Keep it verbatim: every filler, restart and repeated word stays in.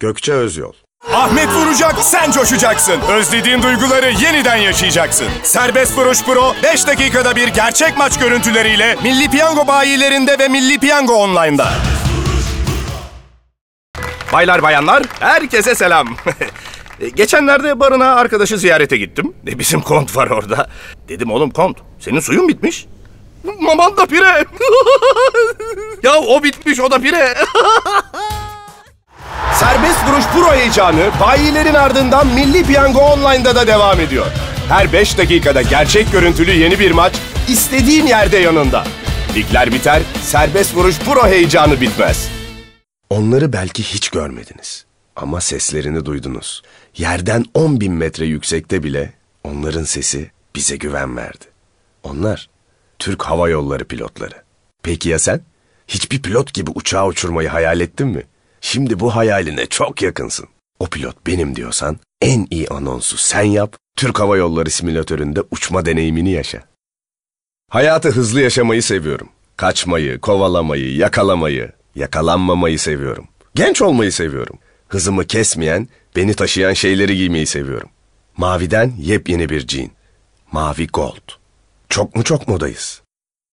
Gökçe Özyol. Ahmet vuracak, sen coşacaksın. Özlediğin duyguları yeniden yaşayacaksın. Serbest Vuruş Pro, beş dakikada bir gerçek maç görüntüleriyle Milli Piyango bayilerinde ve Milli Piyango Online'da. Baylar bayanlar, herkese selam. Geçenlerde barınağa arkadaşı ziyarete gittim. Bizim kont var orada. Dedim oğlum kont, senin suyun bitmiş. Maman da pire. Ya o bitmiş, o da pire. Serbest Vuruş Pro heyecanı bayilerin ardından Milli Piyango Online'da da devam ediyor. Her beş dakikada gerçek görüntülü yeni bir maç, istediğin yerde yanında. Ligler biter, Serbest Vuruş Pro heyecanı bitmez. Onları belki hiç görmediniz. Ama seslerini duydunuz. Yerden on bin metre yüksekte bile onların sesi bize güven verdi. Onlar Türk Hava Yolları pilotları. Peki ya sen? Hiçbir pilot gibi uçağı uçurmayı hayal ettin mi? Şimdi bu hayaline çok yakınsın. O pilot benim diyorsan en iyi anonsu sen yap, Türk Hava Yolları simülatöründe uçma deneyimini yaşa. Hayatı hızlı yaşamayı seviyorum. Kaçmayı, kovalamayı, yakalamayı, yakalanmamayı seviyorum. Genç olmayı seviyorum. Hızımı kesmeyen, beni taşıyan şeyleri giymeyi seviyorum. Maviden yepyeni bir jean. Mavi Gold. Çok mu çok modayız?